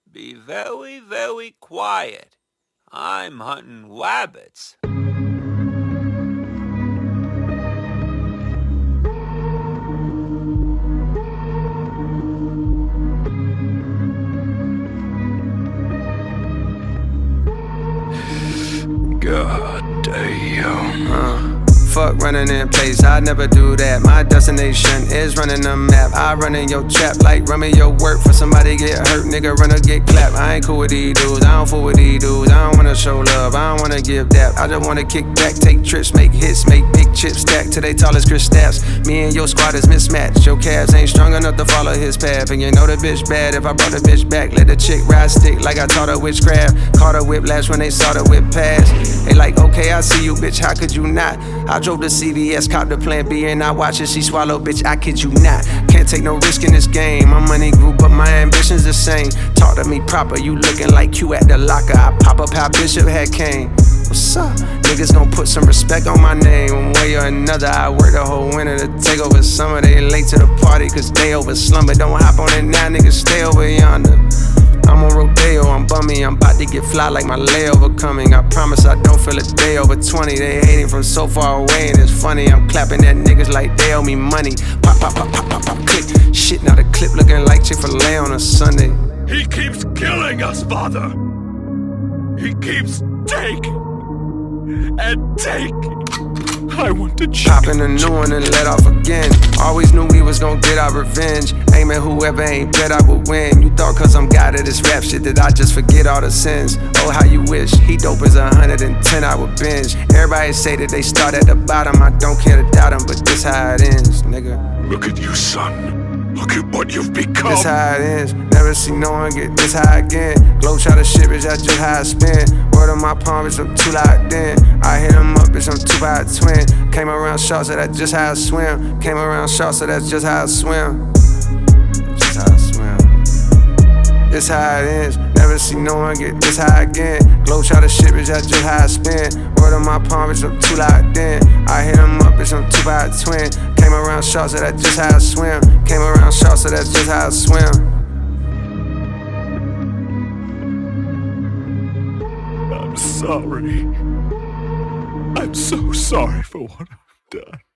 Be very, very quiet. I'm hunting rabbits. God damn. Fuck running in place, I never do that. My destination is running the map. I run in your trap like running your work for somebody get hurt. Nigga, run or get clapped. I ain't cool with these dudes, I don't fool with these dudes. I don't wanna show love, I don't wanna give dap. I just wanna kick back, take trips, make hits, make big chips, stack to they tallest Chris Stapps. Me and your squad is mismatched. Your calves ain't strong enough to follow his path. And you know the bitch bad. If I brought the bitch back, let the chick ride stick like I taught her witchcraft. Caught her whiplash when they saw the whip pass. They like, okay, I see you, bitch, how could you not? I drove to CVS, caught the plan B, and I watch as she swallow, bitch, I kid you not. Can't take no risk in this game. My money grew, but my ambition's the same. Talk to me proper, you looking like Q at the locker. I pop up how Bishop had came. What's up? Niggas gon' put some respect on my name. One way or another, I work the whole winter to take over summer. They late to the party cause they over slumber. Don't hop on it now, niggas stay over yonder. I'm on Rodeo, I'm bummy, I'm about to get fly like my layover coming. I promise I don't feel a day over 20. They hating from so far away and it's funny. I'm clapping at niggas like they owe me money. Pop, pop, pop, pop, pop, pop, click. Shit, now the clip looking like Chick-fil-A on a Sunday. He keeps killing us, Father. He keeps taking and taking. I want to poppin' a new one and let off again. Always knew we was gon' get our revenge. Aim at whoever ain't bet I would win. You thought cause I'm God of this rap shit that I just forget all the sins. Oh, how you wish. He dope as 110 I would binge. Everybody say that they start at the bottom. I don't care to doubt them, but this how it ends, nigga. Look at you, son. Look at what you've become. This how it ends. Never see no one get this high again. Glow try to shit, bitch, that's just how I spin. Word on my palm, bitch, I'm too locked in. I hit him up, bitch, I'm 2 by a twin. Came around short, so that's just how I swim. Came around short, so that's just how I swim. Just how I swim. This how it ends. Never see no one get this high again. Glow try to shit, bitch, that's just how I spin. Word on my palm, bitch, I'm too locked in. I hit him up, bitch, I'm 2 by a twin. Came around short, so that's just how I swim. Came around short, so that's just how I swim. I'm sorry. I'm so sorry for what I've done.